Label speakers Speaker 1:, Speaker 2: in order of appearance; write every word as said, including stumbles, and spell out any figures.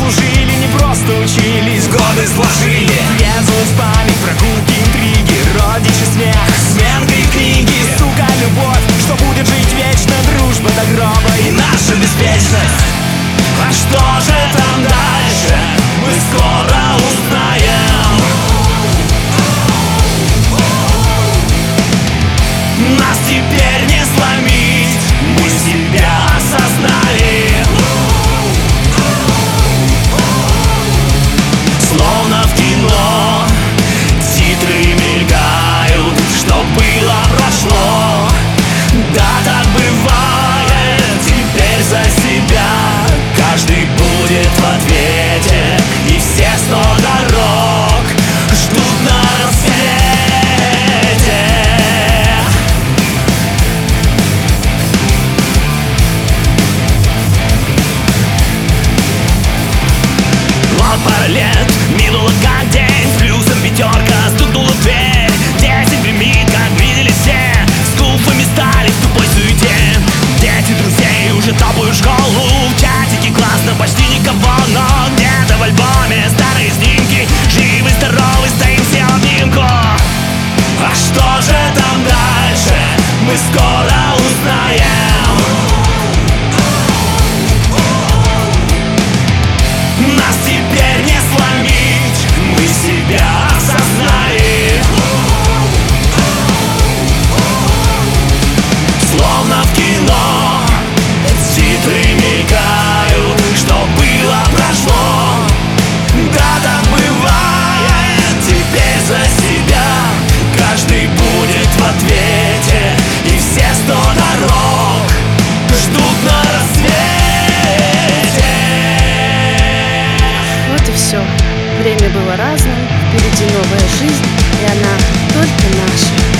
Speaker 1: служили, не просто учились, годы сложили. Врезалась память, прогулки, интриги, родичи, смех, сменка и книги. Сука, любовь, что будет жить вечно, дружба до гроба и наша беспечность. А что же там дальше, мы скоро узнаем. Нас теперь не сломить, мы себя осознали. Словно в кино титры мелькают, что было, прошло. Да, так бывает, теперь за себя каждый будет в ответе, и все сто дорог ждут на рассвете. Вот пара лет минуло как день, с плюсом пятерка стукнула в дверь. Десять гремит, как видели все, с куфами стали в тупой суете. Дети друзей уже топают в школу, в чатике классно, почти никого, но где-то в альбоме старые снимки. Живы, здоровы, стоим все в обнимку. А что же там дальше, мы скоро узнаем. Нас теперь не сломить, мы себя осознали. Словно в кино титры мелькают, что было, прошло. Да, так бывает, теперь за себя каждый будет в ответе, и все сто дорог ждут на рассвете.
Speaker 2: Вот и все. Время было разным, впереди новая жизнь, и она только наша.